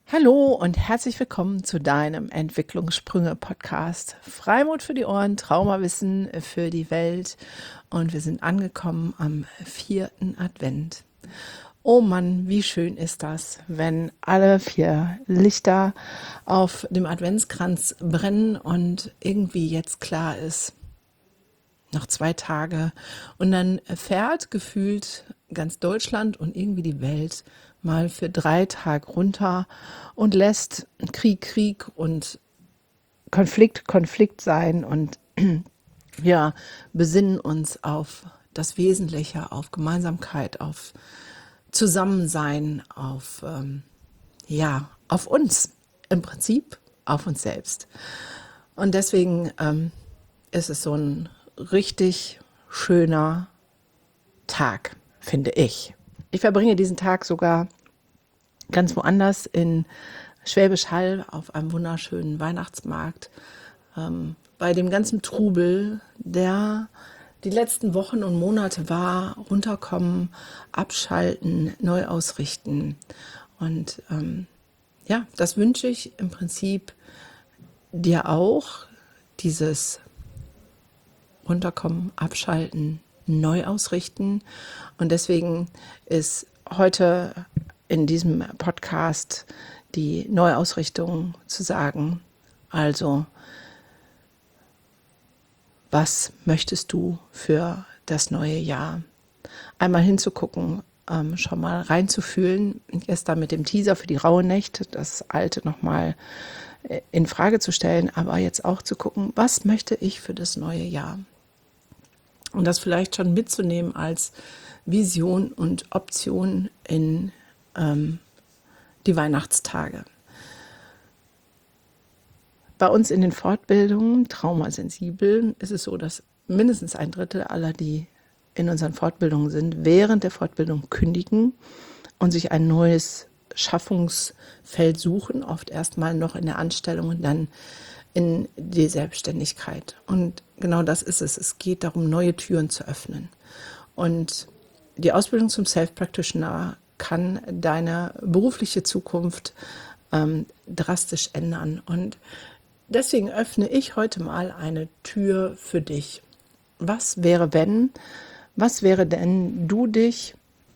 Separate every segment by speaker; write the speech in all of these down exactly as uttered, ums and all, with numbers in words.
Speaker 1: Hallo und herzlich willkommen zu deinem Entwicklungssprünge-Podcast. Freimut für die Ohren, Traumawissen für die Welt. Und wir sind angekommen am vierten Advent. Oh Mann, wie schön ist das, wenn alle vier Lichter auf dem Adventskranz brennen und irgendwie jetzt klar ist, noch zwei Tage. Und dann fährt gefühlt ganz Deutschland und irgendwie die Welt mal für drei Tage runter und lässt Krieg, Krieg und Konflikt, Konflikt sein. Und wir besinnen uns auf das Wesentliche, auf Gemeinsamkeit, auf Zusammensein, auf, ähm, ja, auf uns im Prinzip, auf uns selbst. Und deswegen ähm, ist es so ein richtig schöner Tag, finde ich. Ich verbringe diesen Tag sogar ganz woanders in Schwäbisch Hall auf einem wunderschönen Weihnachtsmarkt. Ähm, bei dem ganzen Trubel, der die letzten Wochen und Monate war, runterkommen, abschalten, neu ausrichten. Und ähm, ja, das wünsche ich im Prinzip dir auch, dieses runterkommen, abschalten, neu ausrichten. Und deswegen ist heute in diesem Podcast die Neuausrichtung zu sagen. Also, was möchtest du für das neue Jahr? Einmal hinzugucken, ähm, schon mal reinzufühlen. Gestern mit dem Teaser für die Rauhnacht, das alte nochmal in Frage zu stellen, aber jetzt auch zu gucken, was möchte ich für das neue Jahr? Und das vielleicht schon mitzunehmen als Vision und Option in ähm, die Weihnachtstage. Bei uns in den Fortbildungen, traumasensibel, ist es so, dass mindestens ein Drittel aller, die in unseren Fortbildungen sind, während der Fortbildung kündigen und sich ein neues Schaffungsfeld suchen, oft erstmal noch in der Anstellung und dann in die Selbstständigkeit. Und genau das ist es. Es geht darum, neue Türen zu öffnen. Und die Ausbildung zum Self-Practitioner kann deine berufliche Zukunft ähm, drastisch ändern. Und deswegen öffne ich heute mal eine Tür für dich. Was wäre, wenn, was wäre denn, du dich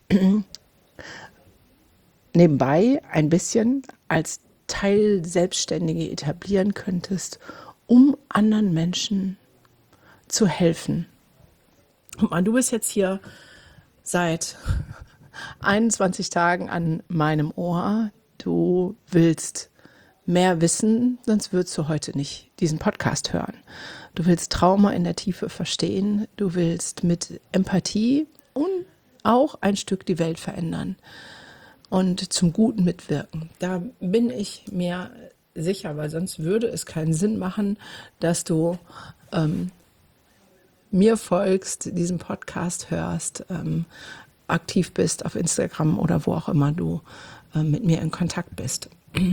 Speaker 1: nebenbei ein bisschen als Teil Selbstständige etablieren könntest, um anderen Menschen zu helfen. Guck mal, du bist jetzt hier seit einundzwanzig Tagen an meinem Ohr. Du willst mehr wissen, sonst würdest du heute nicht diesen Podcast hören. Du willst Trauma in der Tiefe verstehen. Du willst mit Empathie und auch ein Stück die Welt verändern und zum Guten mitwirken. Da bin ich mir sicher, weil sonst würde es keinen Sinn machen, dass du ähm, mir folgst, diesen Podcast hörst, ähm, aktiv bist auf Instagram oder wo auch immer du äh, mit mir in Kontakt bist.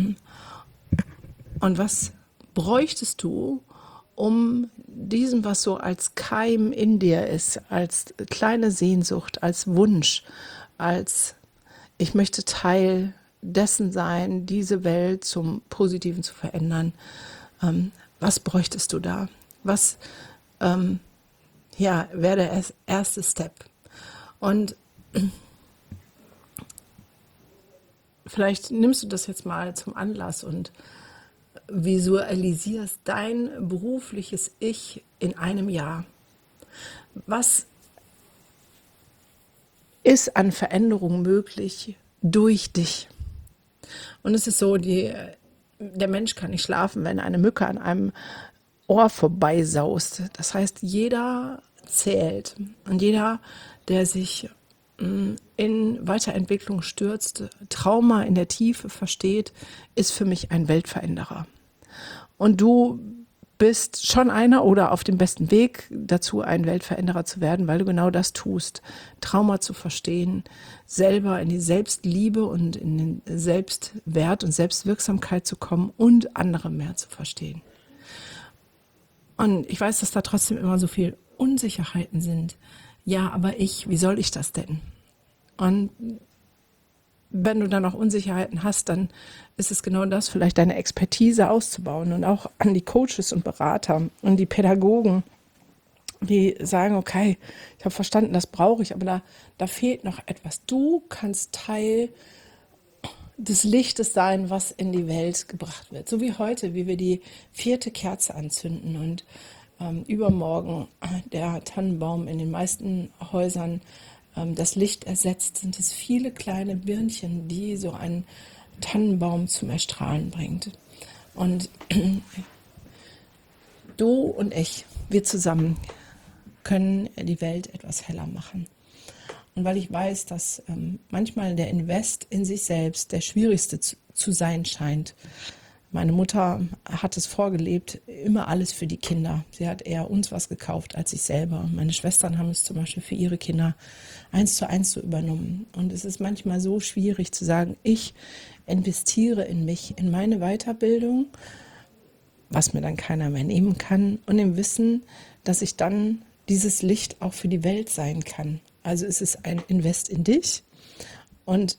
Speaker 1: Und was bräuchtest du, um diesem, was so als Keim in dir ist, als kleine Sehnsucht, als Wunsch, als ich möchte Teil dessen sein, diese Welt zum Positiven zu verändern. Ähm, was bräuchtest du da? Was ähm, ja, wäre der erste Step? Und vielleicht nimmst du das jetzt mal zum Anlass und visualisierst dein berufliches Ich in einem Jahr. Was ist an Veränderung möglich durch dich? Und es ist so, die, der Mensch kann nicht schlafen, wenn eine Mücke an einem Ohr vorbeisaust. Das heißt, jeder zählt. Und jeder, der sich in Weiterentwicklung stürzt, Trauma in der Tiefe versteht, ist für mich ein Weltveränderer. Und du bist schon einer oder auf dem besten Weg dazu, ein Weltveränderer zu werden, weil du genau das tust. Trauma zu verstehen, selber in die Selbstliebe und in den Selbstwert und Selbstwirksamkeit zu kommen und andere mehr zu verstehen. Und ich weiß, dass da trotzdem immer so viel Unsicherheiten sind. Ja, aber ich, wie soll ich das denn? Und wenn du dann noch Unsicherheiten hast, dann ist es genau das, vielleicht deine Expertise auszubauen und auch an die Coaches und Berater und die Pädagogen, die sagen, okay, ich habe verstanden, das brauche ich, aber da, da fehlt noch etwas. Du kannst Teil des Lichtes sein, was in die Welt gebracht wird. So wie heute, wie wir die vierte Kerze anzünden und ähm, übermorgen der Tannenbaum in den meisten Häusern ähm, das Licht ersetzt, sind es viele kleine Birnchen, die so einen Tannenbaum zum Erstrahlen bringt. Und du und ich, wir zusammen, können die Welt etwas heller machen. Und weil ich weiß, dass ähm, manchmal der Invest in sich selbst der schwierigste zu, zu sein scheint. Meine Mutter hat es vorgelebt, immer alles für die Kinder. Sie hat eher uns was gekauft als sich selber. Meine Schwestern haben es zum Beispiel für ihre Kinder eins zu eins so übernommen. Und es ist manchmal so schwierig zu sagen, ich investiere in mich, in meine Weiterbildung, was mir dann keiner mehr nehmen kann, und im Wissen, dass ich dann dieses Licht auch für die Welt sein kann. Also es ist ein Invest in dich und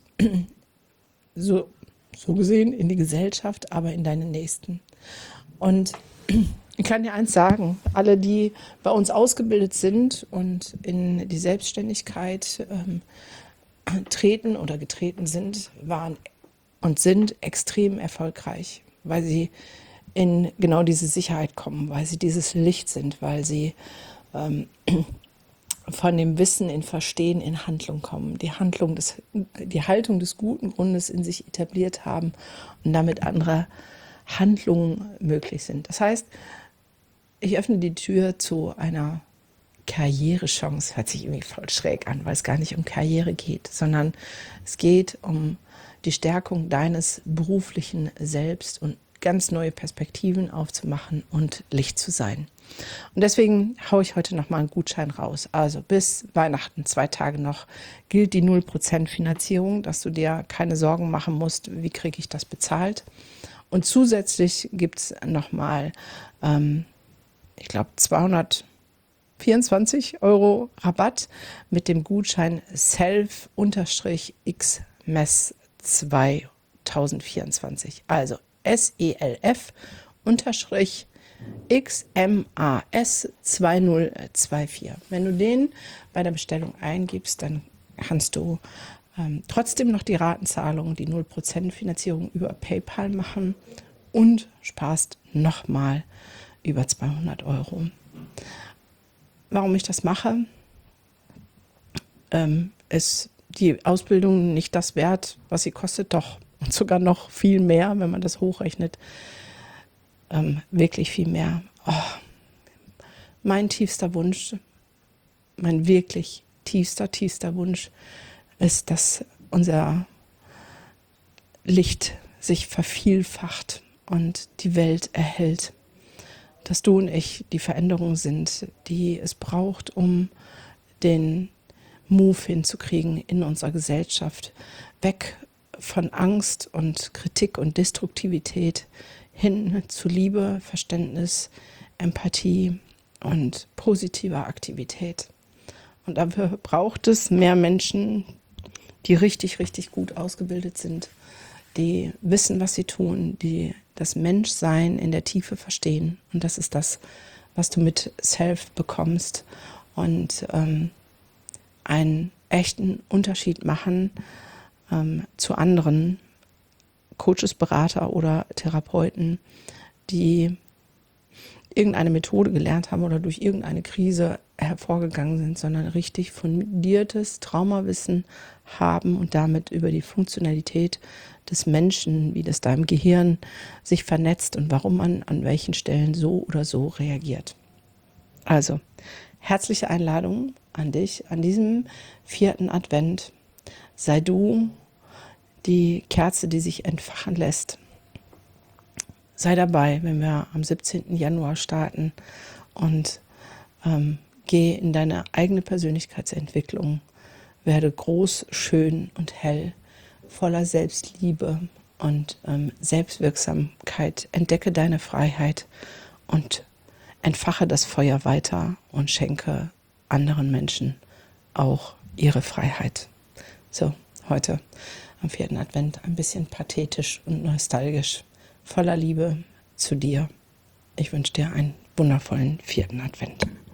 Speaker 1: so, so gesehen in die Gesellschaft, aber in deine Nächsten. Und ich kann dir eins sagen, alle, die bei uns ausgebildet sind und in die Selbstständigkeit ähm, treten oder getreten sind, waren und sind extrem erfolgreich, weil sie in genau diese Sicherheit kommen, weil sie dieses Licht sind, weil sie ähm, von dem Wissen in Verstehen in Handlung kommen, die Handlung des, die Haltung des guten Grundes in sich etabliert haben und damit andere Handlungen möglich sind. Das heißt, ich öffne die Tür zu einer Karrierechance. Hört sich irgendwie voll schräg an, weil es gar nicht um Karriere geht, sondern es geht um die Stärkung deines beruflichen Selbst und ganz neue Perspektiven aufzumachen und Licht zu sein. Und deswegen haue ich heute nochmal einen Gutschein raus. Also bis Weihnachten, zwei Tage noch, gilt die null Prozent Finanzierung, dass du dir keine Sorgen machen musst, wie kriege ich das bezahlt. Und zusätzlich gibt es nochmal, ähm, ich glaube, zweihundertvierundzwanzig Euro Rabatt mit dem Gutschein Self-X M E S zweitausendvierundzwanzig. Also S E L F unterstrich X M A S zweitausendzvierundzwanzig. Wenn du den bei der Bestellung eingibst, dann kannst du ähm, trotzdem noch die Ratenzahlung, die null Prozent Finanzierung über PayPal machen und sparst nochmal über zweihundert Euro. Warum ich das mache, ähm, ist die Ausbildung nicht das wert, was sie kostet, doch. Und sogar noch viel mehr, wenn man das hochrechnet. Ähm, wirklich viel mehr. Oh, mein tiefster Wunsch, mein wirklich tiefster, tiefster Wunsch ist, dass unser Licht sich vervielfacht und die Welt erhellt. Dass du und ich die Veränderung sind, die es braucht, um den Move hinzukriegen in unserer Gesellschaft. Weg von Angst und Kritik und Destruktivität hin zu Liebe, Verständnis, Empathie und positiver Aktivität. Und dafür braucht es mehr Menschen, die richtig, richtig gut ausgebildet sind, die wissen, was sie tun, die das Menschsein in der Tiefe verstehen. Und das ist das, was du mit Self bekommst und ähm, einen echten Unterschied machen ähm, zu anderen Coaches, Berater oder Therapeuten, die irgendeine Methode gelernt haben oder durch irgendeine Krise hervorgegangen sind, sondern richtig fundiertes Traumawissen haben und damit über die Funktionalität des Menschen, wie das da im Gehirn sich vernetzt und warum man an welchen Stellen so oder so reagiert. Also, herzliche Einladung an dich an diesem vierten Advent. Sei du die Kerze, die sich entfachen lässt. Sei dabei, wenn wir am siebzehnten Januar starten und ähm, geh in deine eigene Persönlichkeitsentwicklung. Werde groß, schön und hell, voller Selbstliebe und ähm, Selbstwirksamkeit. Entdecke deine Freiheit und entfache das Feuer weiter und schenke anderen Menschen auch ihre Freiheit. So, heute am vierten Advent ein bisschen pathetisch und nostalgisch, voller Liebe zu dir. Ich wünsche dir einen wundervollen vierten Advent.